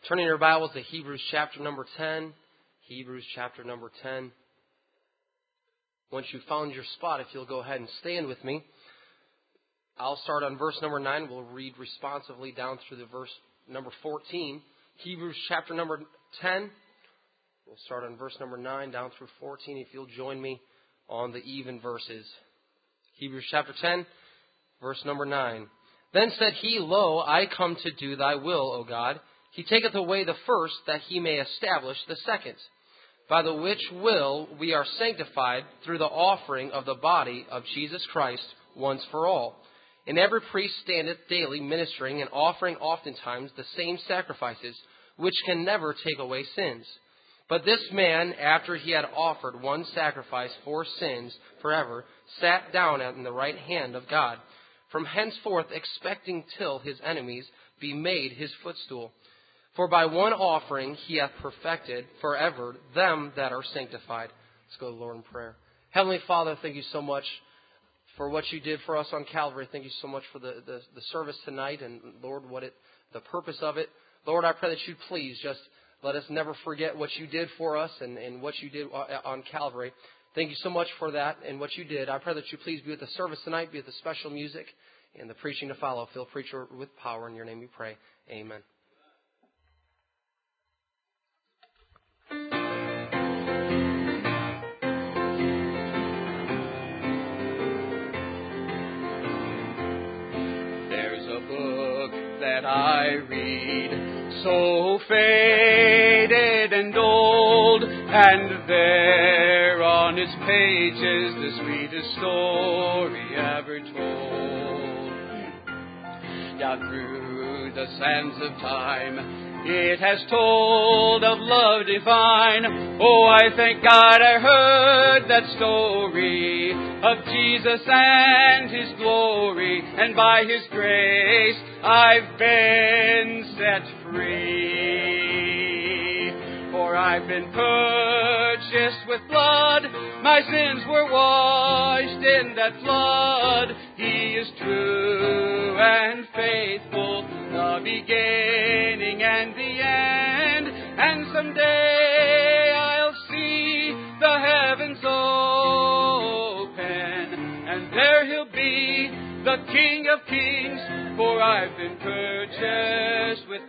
Turning your Bibles to Hebrews chapter number 10. Hebrews chapter number 10. Once you've found your spot, if you'll go ahead and stand with me. I'll start on verse number 9. We'll read responsively down through the verse number 14. Hebrews chapter number 10. We'll start on verse number 9 down through 14. If you'll join me on the even verses. Hebrews chapter 10, verse number 9. Then said he, Lo, I come to do thy will, O God. He taketh away the first, that he may establish the second. By the which will we are sanctified through the offering of the body of Jesus Christ once for all. And every priest standeth daily ministering and offering oftentimes the same sacrifices, which can never take away sins. But this man, after he had offered one sacrifice for sins forever, sat down at the right hand of God, from henceforth expecting till his enemies be made his footstool. For by one offering he hath perfected forever them that are sanctified. Let's go to the Lord in prayer. Heavenly Father, thank you so much for what you did for us on Calvary. Thank you so much for the service tonight and, Lord, the purpose of it. Lord, I pray that you'd please just let us never forget what you did for us and what you did on Calvary. Thank you so much for that and what you did. I pray that you please be with the service tonight, be with the special music and the preaching to follow. Fill preacher with power. In your name we pray. Amen. There's a book that I read, so faded and old, and there on its pages the sweetest story ever told. Down through the sands of time, it has told of love divine. Oh, I thank God I heard that story of Jesus and His glory, and by His grace I've been set free. For I've been purchased with blood, my sins were washed in that flood. He is true and faithful, the beginning and the end, and someday I'll see the heavens open, and there He'll be the King of Kings, for I've been purchased with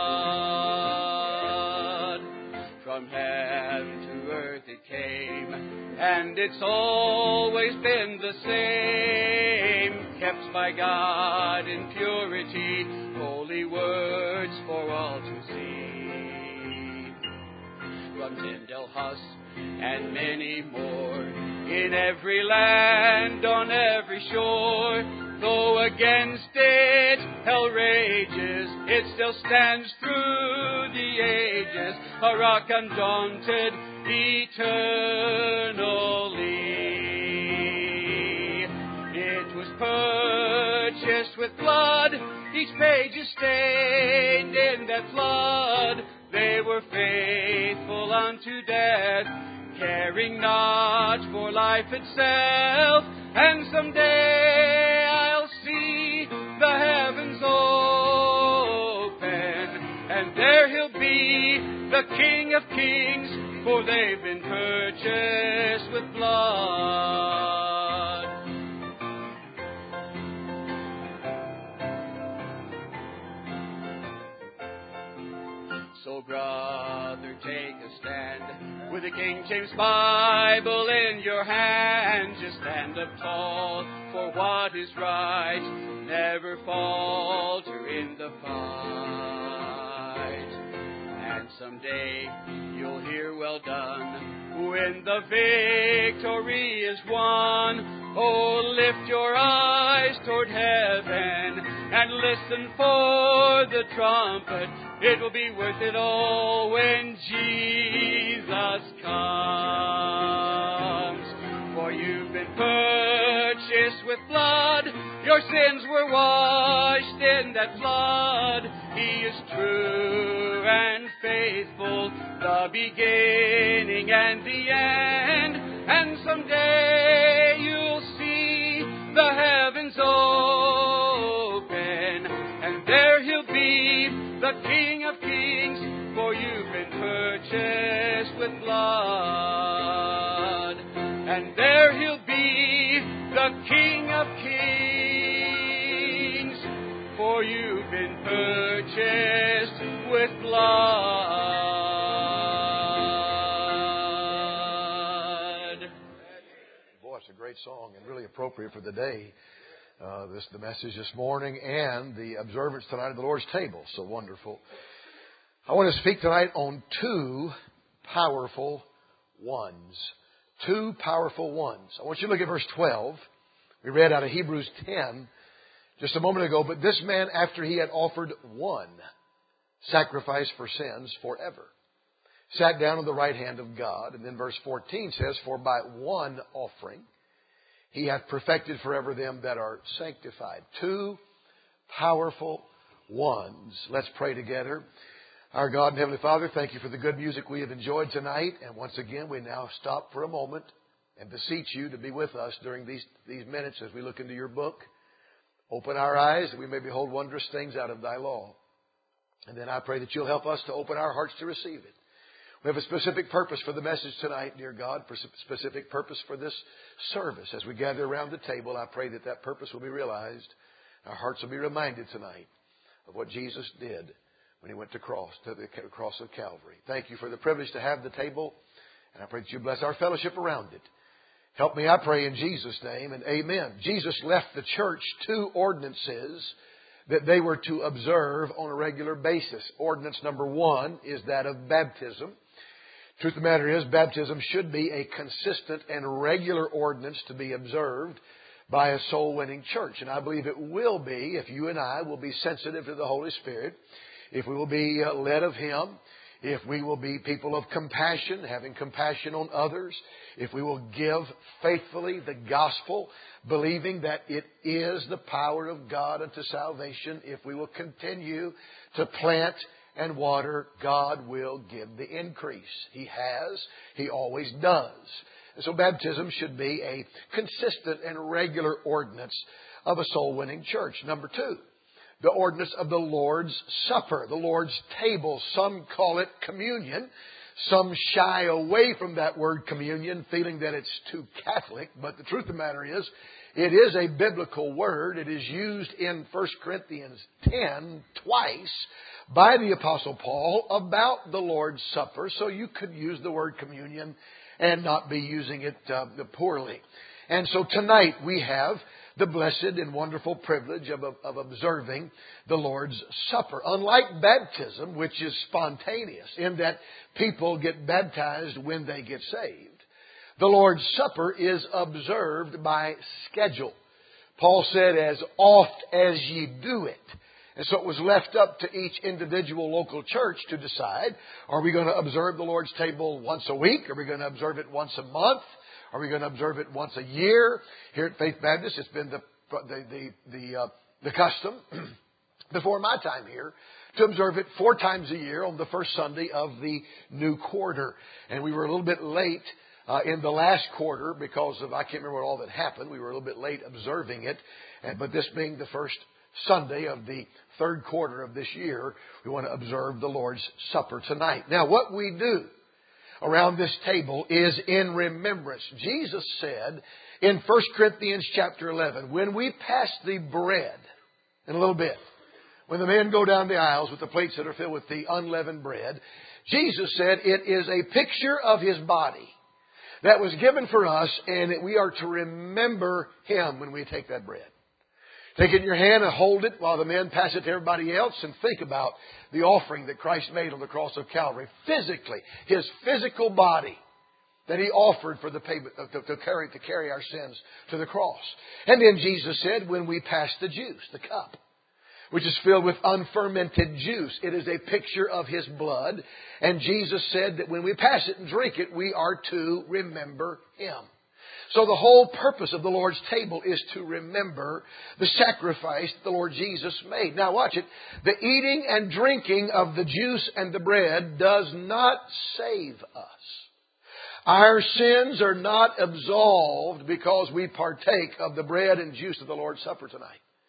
blood. From heaven to earth it came, and it's always been the same, kept by God in purity, holy words for all to see. From Tyndale, Huss, and many more, in every land, on every shore, though against it hell rages, it still stands through the ages, a rock undaunted eternally. It was purchased with blood, each page is stained in that flood. They were faithful unto death, caring not for life itself, and someday I'll see the heavens open, and there He'll be the King of Kings, for they've been purchased with blood. So brother, take a stand with the King James Bible in your hand. Just stand up tall for what is right, never falter in the fight. And someday you'll hear well done when the victory is won. Oh, lift your eyes toward heaven and listen for the trumpet. It will be worth it all when Jesus comes. For you've been purchased with blood, your sins were washed in that flood. He is true and faithful, the beginning and the end, and someday you'll see the heavens open, and there He'll be the King of Kings, for you've been purchased with blood. And there He'll be, the King of Kings, for you've been purchased with blood. Boy, it's a great song and really appropriate for the day. The message this morning and the observance tonight of the Lord's table. So wonderful. I want to speak tonight on two powerful ones. Two powerful ones. I want you to look at verse 12. We read out of Hebrews 10 just a moment ago. But this man, after he had offered one sacrifice for sins forever, sat down on the right hand of God. And then verse 14 says, for by one offering He hath perfected forever them that are sanctified. Two powerful ones. Let's pray together. Our God and Heavenly Father, thank You for the good music we have enjoyed tonight. And once again, we now stop for a moment and beseech You to be with us during these minutes as we look into Your book. Open our eyes that we may behold wondrous things out of Thy law. And then I pray that You'll help us to open our hearts to receive it. We have a specific purpose for the message tonight, dear God, for specific purpose for this service. As we gather around the table, I pray that that purpose will be realized. Our hearts will be reminded tonight of what Jesus did when He went to the cross of Calvary. Thank You for the privilege to have the table, and I pray that You bless our fellowship around it. Help me, I pray, in Jesus' name, and amen. Jesus left the church two ordinances that they were to observe on a regular basis. Ordinance number one is that of baptism. Truth of the matter is, baptism should be a consistent and regular ordinance to be observed by a soul-winning church. And I believe it will be if you and I will be sensitive to the Holy Spirit, if we will be led of Him, if we will be people of compassion, having compassion on others, if we will give faithfully the gospel, believing that it is the power of God unto salvation, if we will continue to plant and water, God will give the increase. He has. He always does. And so baptism should be a consistent and regular ordinance of a soul-winning church. Number two, the ordinance of the Lord's Supper, the Lord's table. Some call it communion. Some shy away from that word communion, feeling that it's too Catholic. But the truth of the matter is, it is a biblical word. It is used in 1 Corinthians 10 twice by the Apostle Paul about the Lord's Supper. So you could use the word communion and not be using it poorly. And so tonight we have the blessed and wonderful privilege of observing the Lord's Supper. Unlike baptism, which is spontaneous in that people get baptized when they get saved, the Lord's Supper is observed by schedule. Paul said, as oft as ye do it. And so it was left up to each individual local church to decide, are we going to observe the Lord's table once a week? Are we going to observe it once a month? Are we going to observe it once a year? Here at Faith Baptist, it's been the custom before my time here to observe it 4 times a year on the first Sunday of the new quarter. And we were a little bit late in the last quarter because of, I can't remember all that happened. We were a little bit late observing it. But this being the first Sunday of the third quarter of this year, we want to observe the Lord's Supper tonight. Now, what we do around this table is in remembrance. Jesus said in 1 Corinthians chapter 11, when we pass the bread in a little bit, when the men go down the aisles with the plates that are filled with the unleavened bread, Jesus said it is a picture of His body that was given for us, and that we are to remember Him when we take that bread. Take it in your hand and hold it while the men pass it to everybody else, and think about the offering that Christ made on the cross of Calvary. Physically, His physical body that He offered for the payment to carry our sins to the cross. And then Jesus said, when we pass the juice, the cup, which is filled with unfermented juice, it is a picture of His blood. And Jesus said that when we pass it and drink it, we are to remember Him. So the whole purpose of the Lord's table is to remember the sacrifice the Lord Jesus made. Now watch it. The eating and drinking of the juice and the bread does not save us. Our sins are not absolved because we partake of the bread and juice of the Lord's Supper tonight.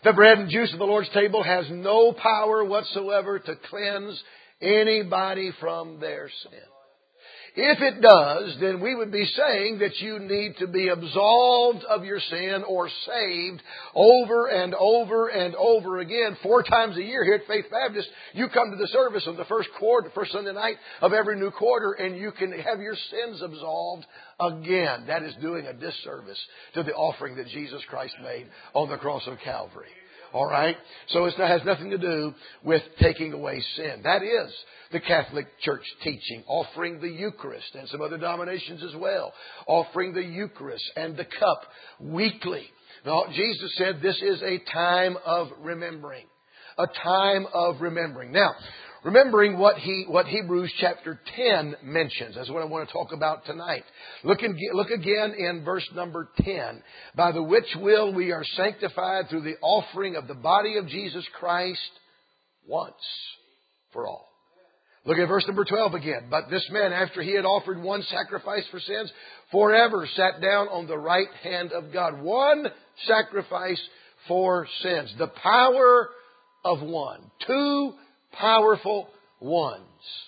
The bread and juice of the Lord's table has no power whatsoever to cleanse anybody from their sin. If it does, then we would be saying that you need to be absolved of your sin or saved over and over and over again. 4 times a year here at Faith Baptist, you come to the service on the first Sunday night of every new quarter, and you can have your sins absolved again. That is doing a disservice to the offering that Jesus Christ made on the cross of Calvary. All right? So it has nothing to do with taking away sin. That is the Catholic Church teaching, offering the Eucharist, and some other denominations as well, offering the Eucharist and the cup weekly. Now, Jesus said this is a time of remembering. A time of remembering. Now, remembering what Hebrews chapter 10 mentions. That's what I want to talk about tonight. Look again in verse number 10. By the which will we are sanctified through the offering of the body of Jesus Christ once for all. Look at verse number 12 again. But this man, after he had offered one sacrifice for sins, forever sat down on the right hand of God. One sacrifice for sins. The power of one. 2 powerful ones.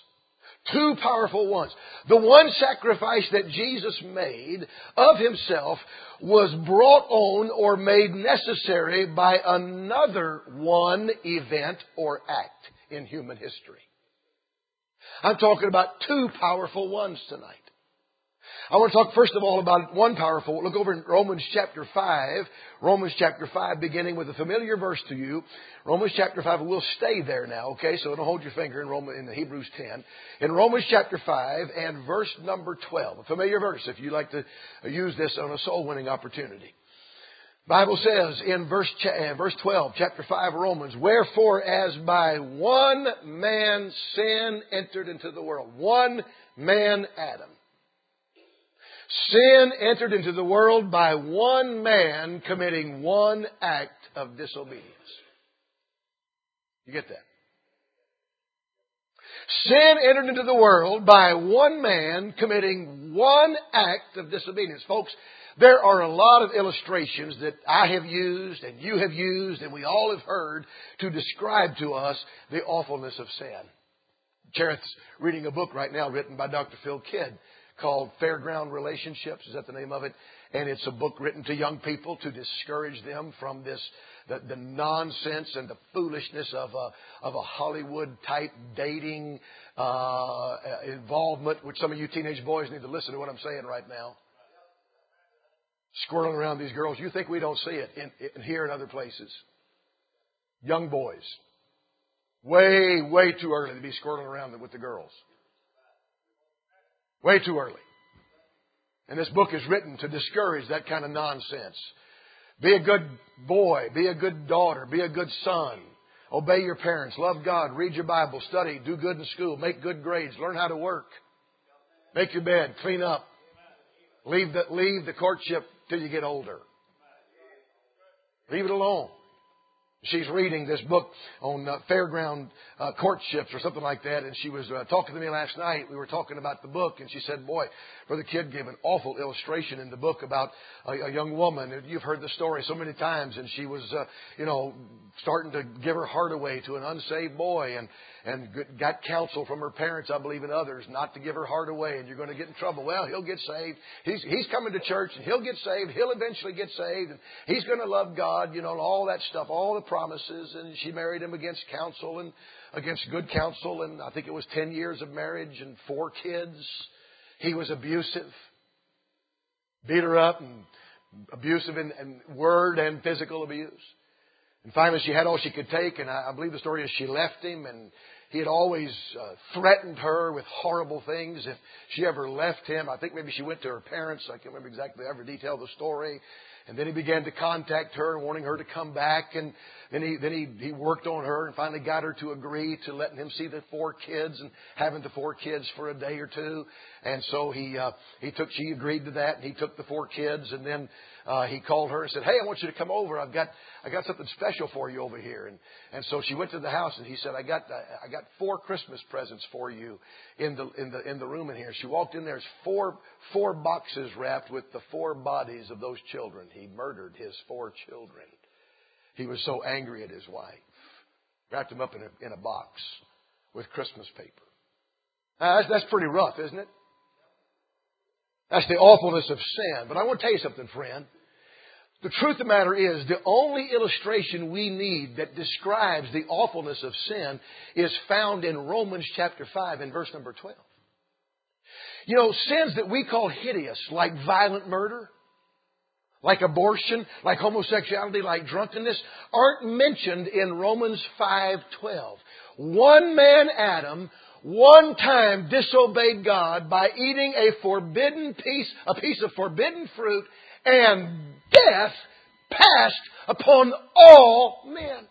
2 powerful ones. The one sacrifice that Jesus made of Himself was brought on or made necessary by another one event or act in human history. I'm talking about 2 powerful ones tonight. I want to talk first of all about one powerful. Look over in Romans chapter 5. Romans chapter 5, beginning with a familiar verse to you. Romans chapter 5, we'll stay there now, okay? So don't hold your finger in the Hebrews 10. In Romans chapter 5 and verse number 12. A familiar verse if you'd like to use this on a soul-winning opportunity. Bible says in verse 12, chapter 5 of Romans, wherefore as by one man sin entered into the world. One man, Adam. Sin entered into the world by one man committing one act of disobedience. You get that? Sin entered into the world by one man committing one act of disobedience. Folks, there are a lot of illustrations that I have used and you have used and we all have heard to describe to us the awfulness of sin. Cherith's reading a book right now written by Dr. Phil Kidd called Fairground Relationships. Is that the name of it? And it's a book written to young people to discourage them from the nonsense and the foolishness of a Hollywood type dating involvement, which some of you teenage boys need to listen to what I'm saying right now. Squirreling around these girls. You think we don't see it in here and other places. Young boys. Way, way too early to be squirreling around with the girls. Way too early. And this book is written to discourage that kind of nonsense. Be a good boy. Be a good daughter. Be a good son. Obey your parents. Love God. Read your Bible. Study. Do good in school. Make good grades. Learn how to work. Make your bed. Clean up. Leave the courtship till you get older. Leave it alone. She's reading this book on fairground courtships or something like that. And she was talking to me last night. We were talking about the book. And she said, boy, Brother Kidd gave an awful illustration in the book about a young woman. You've heard the story so many times. And she was, starting to give her heart away to an unsaved boy. And got counsel from her parents, I believe, and others, not to give her heart away. And you're going to get in trouble. Well, he'll get saved. He's coming to church and he'll get saved. He'll eventually get saved. And he's going to love God, and all that stuff, all the promises. And she married him against counsel and against good counsel. And I think it was 10 years of marriage and 4 kids. He was abusive. Beat her up and abusive in word and physical abuse. And finally she had all she could take. And I believe the story is she left him, and he had always threatened her with horrible things if she ever left him. I think maybe she went to her parents. I can't remember exactly every detail of the story. And then he began to contact her, wanting her to come back. And then he worked on her and finally got her to agree to letting him see the 4 kids and having the 4 kids for a day or two. And so she agreed to that, and he took the 4 kids. And then he called her and said, "Hey, I want you to come over. I got something special for you over here." And so she went to the house, and he said, I got 4 Christmas presents for you in the room in here. She walked in there. There's 4 boxes wrapped with the 4 bodies of those children. He murdered his 4 children. He was so angry at his wife. Wrapped him up in a box with Christmas paper. That's pretty rough, isn't it? That's the awfulness of sin. But I want to tell you something, friend. The truth of the matter is, the only illustration we need that describes the awfulness of sin is found in Romans chapter 5 and verse number 12. You know, sins that we call hideous, like violent murder, like abortion, like homosexuality, like drunkenness, aren't mentioned in Romans 5:12. One man, Adam, one time disobeyed God by eating a piece of forbidden fruit, and death passed upon all men.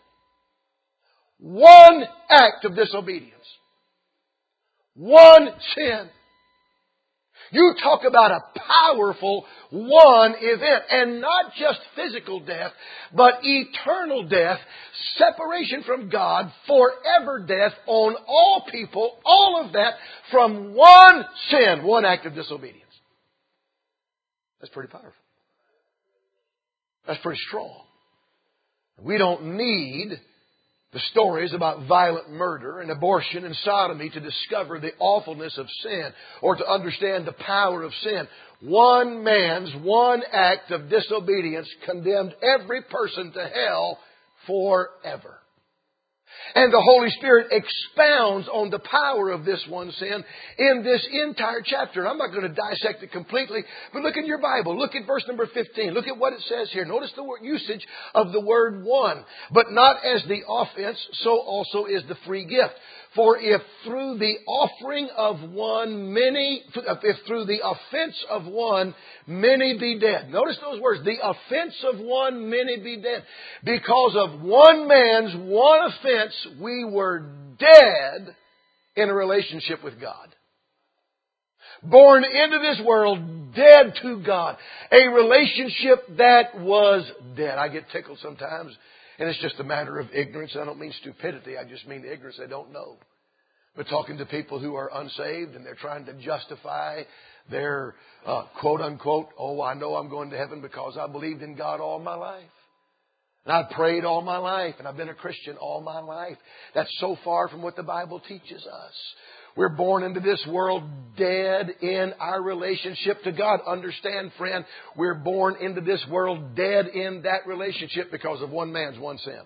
One act of disobedience. One sin. You talk about a powerful one event, and not just physical death, but eternal death, separation from God, forever death on all people, all of that from one sin, one act of disobedience. That's pretty powerful. That's pretty strong. We don't need the stories about violent murder and abortion and sodomy to discover the awfulness of sin or to understand the power of sin. One man's one act of disobedience condemned every person to hell forever. And the Holy Spirit expounds on the power of this one sin in this entire chapter. I'm not going to dissect it completely, but look in your Bible. Look at verse number 15. Look at what it says here. Notice the usage of the word one. But not as the offense, so also is the free gift. For if through the offering of one if through the offense of one many be dead. Notice those words. The offense of one many be dead. Because of one man's one offense, we were dead in a relationship with God. Born into this world, dead to God. A relationship that was dead. I get tickled sometimes. And it's just a matter of ignorance. I don't mean stupidity. I just mean ignorance. They don't know. But talking to people who are unsaved and they're trying to justify their quote unquote, oh, I know I'm going to heaven because I believed in God all my life. And I prayed all my life and I've been a Christian all my life. That's so far from what the Bible teaches us. We're born into this world dead in our relationship to God. Understand, friend, we're born into this world dead in that relationship because of one man's one sin.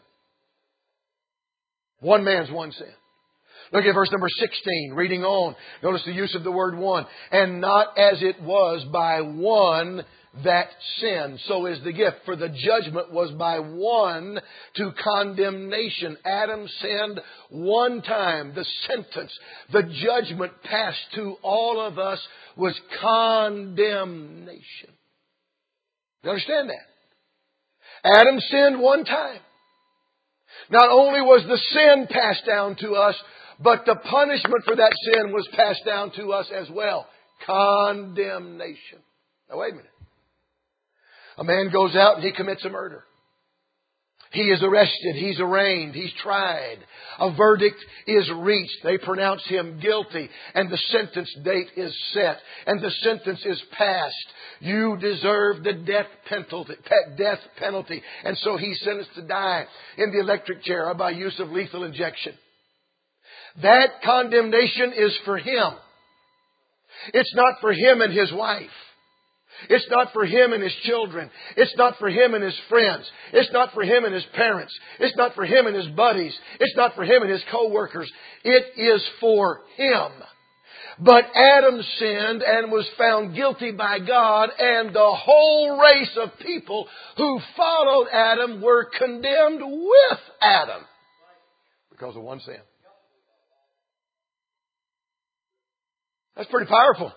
One man's one sin. Look at verse number 16, reading on. Notice the use of the word one. And not as it was by one that sinned, so is the gift. For the judgment was by one to condemnation. Adam sinned one time. The sentence, the judgment passed to all of us was condemnation. You understand that? Adam sinned one time. Not only was the sin passed down to us, but the punishment for that sin was passed down to us as well. Condemnation. Now wait a minute. A man goes out and he commits a murder. He is arrested. He's arraigned. He's tried. A verdict is reached. They pronounce him guilty. And the sentence date is set. And the sentence is passed. You deserve the death penalty. And so he's sentenced to die in the electric chair or by use of lethal injection. That condemnation is for him. It's not for him and his wife. It's not for him and his children. It's not for him and his friends. It's not for him and his parents. It's not for him and his buddies. It's not for him and his co-workers. It is for him. But Adam sinned and was found guilty by God, and the whole race of people who followed Adam were condemned with Adam because of one sin. That's pretty powerful.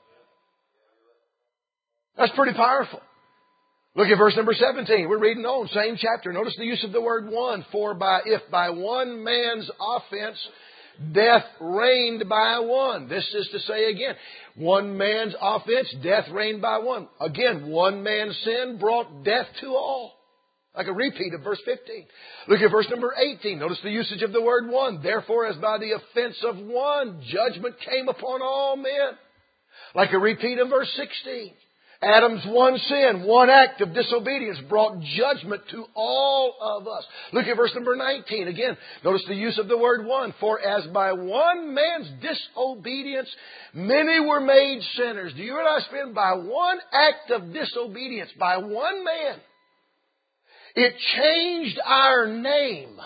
That's pretty powerful. Look at verse number 17. We're reading on, same chapter. Notice the use of the word one. For if by one man's offense death reigned by one. This is to say again, one man's offense, death reigned by one. Again, one man's sin brought death to all. Like a repeat of verse 15. Look at verse number 18. Notice the usage of the word one. Therefore, as by the offense of one, judgment came upon all men. Like a repeat of verse 16. Adam's one sin, one act of disobedience brought judgment to all of us. Look at verse number 19 again. Notice the use of the word one. For as by one man's disobedience many were made sinners. Do you realize, friend, by one act of disobedience, by one man, it changed our name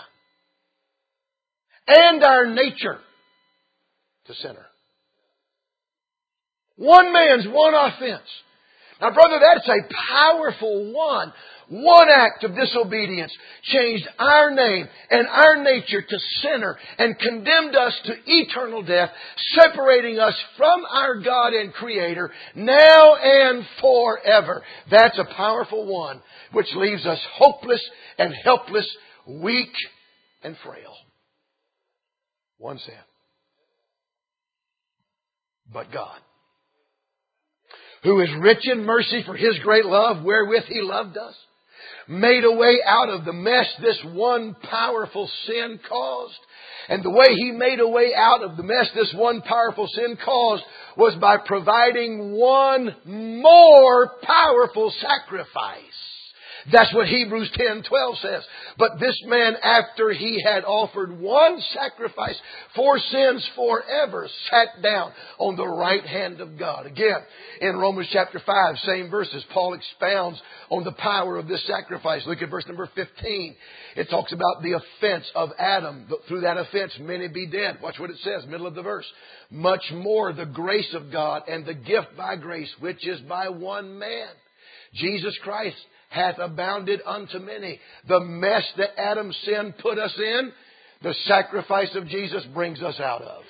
and our nature to sinner. One man's one offense. Now, brother, that's a powerful one. One act of disobedience changed our name and our nature to sinner and condemned us to eternal death, separating us from our God and Creator now and forever. That's a powerful one, which leaves us hopeless and helpless, weak and frail. One sin. But God, who is rich in mercy for His great love wherewith He loved us, made a way out of the mess this one powerful sin caused. And the way He made a way out of the mess this one powerful sin caused was by providing one more powerful sacrifice. That's what Hebrews 10:12 says. But this man, after he had offered one sacrifice for sins forever, sat down on the right hand of God. Again, in Romans chapter 5, same verses, Paul expounds on the power of this sacrifice. Look at verse number 15. It talks about the offense of Adam. Through that offense, many be dead. Watch what it says, middle of the verse. Much more the grace of God and the gift by grace, which is by one man, Jesus Christ, hath abounded unto many. The mess that Adam's sin put us in, the sacrifice of Jesus brings us out of.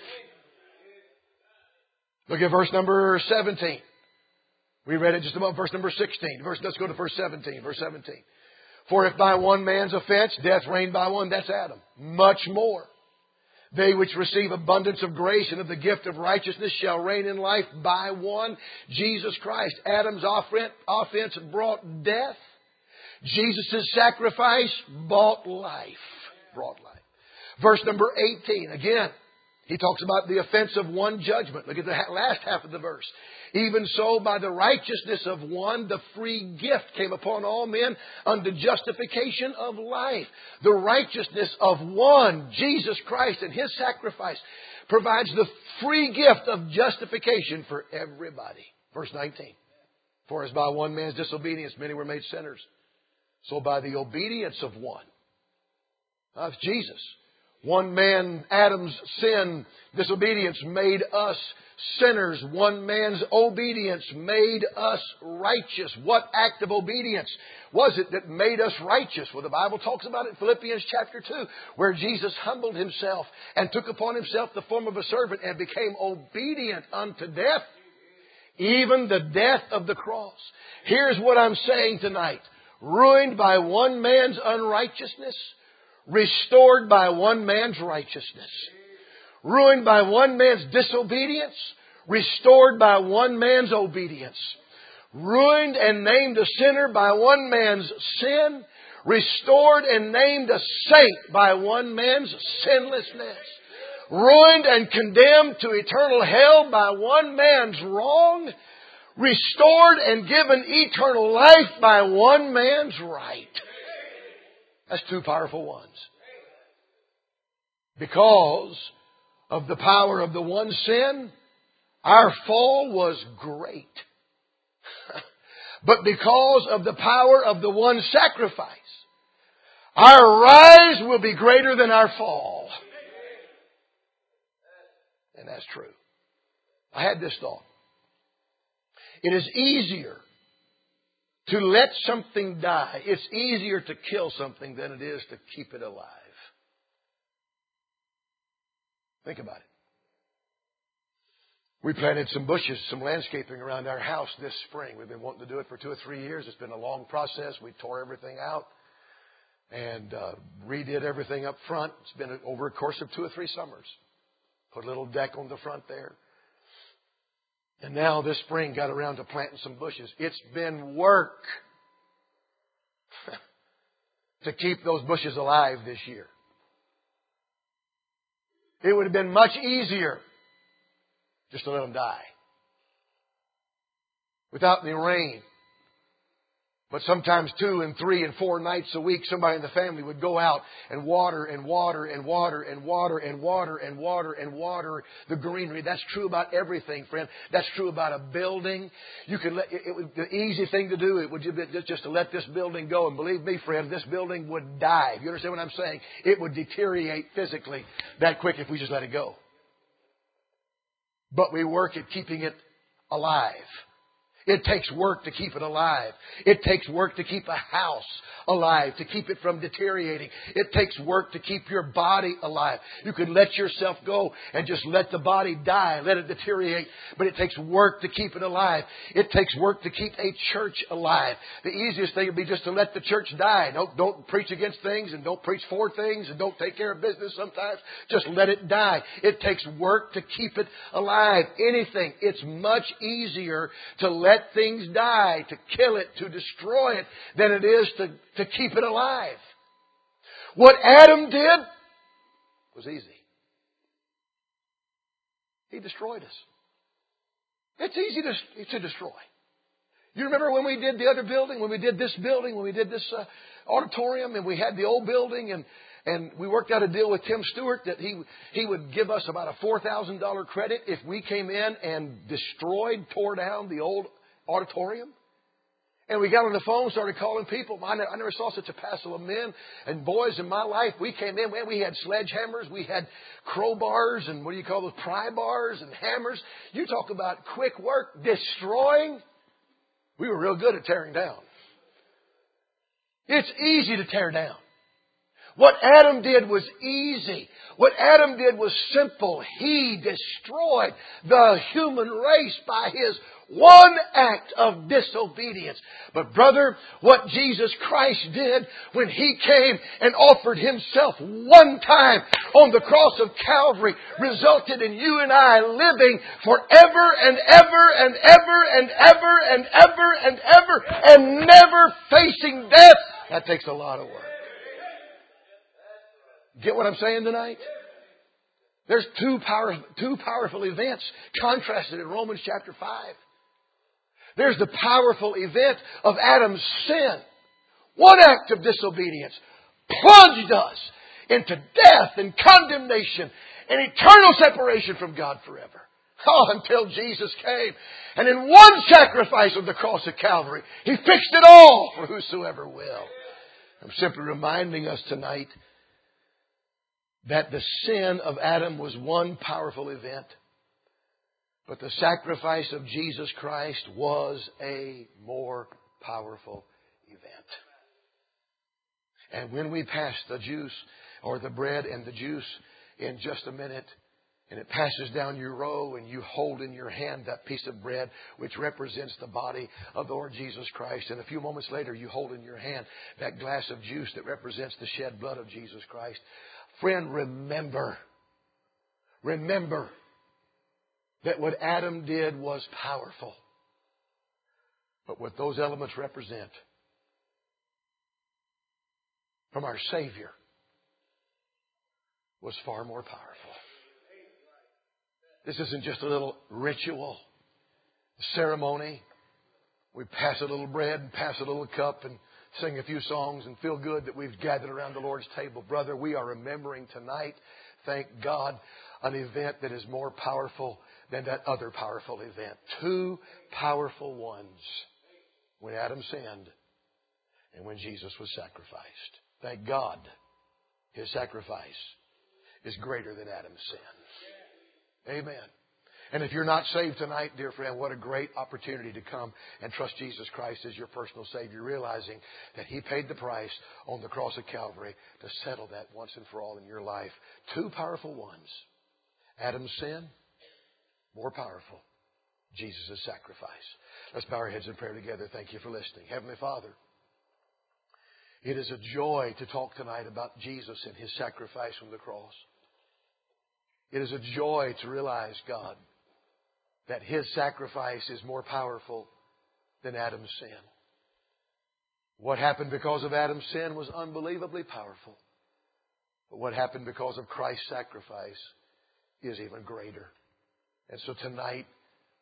Look at verse number 17. We read it just above verse number 16. Let's go to verse 17. Verse 17. For if by one man's offense death reigned by one, that's Adam. Much more, they which receive abundance of grace and of the gift of righteousness shall reign in life by one, Jesus Christ. Adam's offense brought death. Jesus' sacrifice brought life. Verse number 18, again, he talks about the offense of one judgment. Look at the last half of the verse. Even so, by the righteousness of one, the free gift came upon all men unto justification of life. The righteousness of one, Jesus Christ, and His sacrifice provides the free gift of justification for everybody. Verse 19. For as by one man's disobedience many were made sinners, so by the obedience of one, of Jesus, one man, Adam's sin, disobedience made us sinners. One man's obedience made us righteous. What act of obedience was it that made us righteous? Well, the Bible talks about it in Philippians chapter 2, where Jesus humbled Himself and took upon Himself the form of a servant and became obedient unto death, even the death of the cross. Here's what I'm saying tonight. Ruined by one man's unrighteousness, restored by one man's righteousness. Ruined by one man's disobedience, restored by one man's obedience. Ruined and named a sinner by one man's sin, restored and named a saint by one man's sinlessness. Ruined and condemned to eternal hell by one man's wrong, restored and given eternal life by one man's right. That's two powerful ones. Because of the power of the one sin, our fall was great. But because of the power of the one sacrifice, our rise will be greater than our fall. And that's true. I had this thought. It is easier to let something die. It's easier to kill something than it is to keep it alive. Think about it. We planted some bushes, some landscaping around our house this spring. We've been wanting to do it for 2 or 3 years. It's been a long process. We tore everything out and redid everything up front. It's been over a course of 2 or 3 summers. Put a little deck on the front there. And now this spring got around to planting some bushes. It's been work to keep those bushes alive this year. It would have been much easier just to let them die. without any rain. But sometimes 2 and 3 and 4 nights a week, somebody in the family would go out and water and water and water and water and water and water and water the greenery. That's true about everything, friend. That's true about a building. You can the easy thing to do, it would just to let this building go. And believe me, friend, this building would die. You understand what I'm saying? It would deteriorate physically that quick if we just let it go. But we work at keeping it alive. It takes work to keep it alive. It takes work to keep a house alive, to keep it from deteriorating. It takes work to keep your body alive. You can let yourself go and just let the body die, let it deteriorate. But it takes work to keep it alive. It takes work to keep a church alive. The easiest thing would be just to let the church die. Don't preach against things and don't preach for things and don't take care of business sometimes. Just let it die. It takes work to keep it alive. Anything. It's much easier to let things die, to kill it, to destroy it, than it is to keep it alive. What Adam did was easy. He destroyed us. It's easy to destroy. You remember when we did the other building, when we did this building, when we did this auditorium, and we had the old building, and we worked out a deal with Tim Stewart that he would give us about a $4,000 credit if we came in and tore down the old auditorium. And we got on the phone, started calling people. I never saw such a passel of men and boys in my life. We came in, we had sledgehammers, we had crowbars and pry bars and hammers. You talk about quick work, destroying. We were real good at tearing down. It's easy to tear down. What Adam did was easy. What Adam did was simple. He destroyed the human race by His one act of disobedience. But brother, what Jesus Christ did when He came and offered Himself one time on the cross of Calvary resulted in you and I living forever and ever and ever and ever and ever and ever and never facing death. That takes a lot of work. Get what I'm saying tonight? There's two powerful events contrasted in Romans chapter 5. There's the powerful event of Adam's sin. One act of disobedience plunged us into death and condemnation and eternal separation from God forever. Until Jesus came. And in one sacrifice on the cross of Calvary, He fixed it all for whosoever will. I'm simply reminding us tonight that the sin of Adam was one powerful event, but the sacrifice of Jesus Christ was a more powerful event. And when we pass the juice, or the bread and the juice in just a minute, and it passes down your row and you hold in your hand that piece of bread which represents the body of the Lord Jesus Christ. And a few moments later you hold in your hand that glass of juice that represents the shed blood of Jesus Christ. Friend, remember that what Adam did was powerful. But what those elements represent from our Savior was far more powerful. This isn't just a little ritual, ceremony. We pass a little bread and pass a little cup and sing a few songs and feel good that we've gathered around the Lord's table. Brother, we are remembering tonight, thank God, an event that is more powerful than that other powerful event. Two powerful ones. When Adam sinned and when Jesus was sacrificed. Thank God, His sacrifice is greater than Adam's sin. Amen. And if you're not saved tonight, dear friend, what a great opportunity to come and trust Jesus Christ as your personal Savior, realizing that He paid the price on the cross of Calvary to settle that once and for all in your life. Two powerful ones. Adam's sin, more powerful. Jesus' sacrifice. Let's bow our heads in prayer together. Thank you for listening. Heavenly Father, it is a joy to talk tonight about Jesus and His sacrifice on the cross. It is a joy to realize, God, that His sacrifice is more powerful than Adam's sin. What happened because of Adam's sin was unbelievably powerful. But what happened because of Christ's sacrifice is even greater. And so tonight,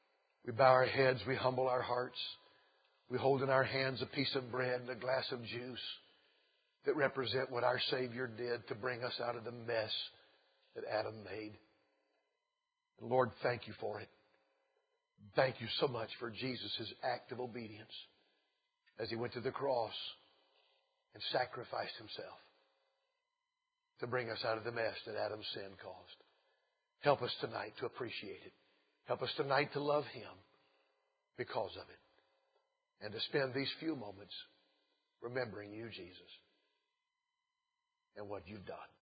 We bow our heads. We humble our hearts. We hold in our hands a piece of bread and a glass of juice that represent what our Savior did to bring us out of the mess that Adam made. And Lord, thank you for it. Thank you so much for Jesus' act of obedience as He went to the cross and sacrificed Himself to bring us out of the mess that Adam's sin caused. Help us tonight to appreciate it. Help us tonight to love Him because of it. And to spend these few moments remembering you, Jesus, and what you've done.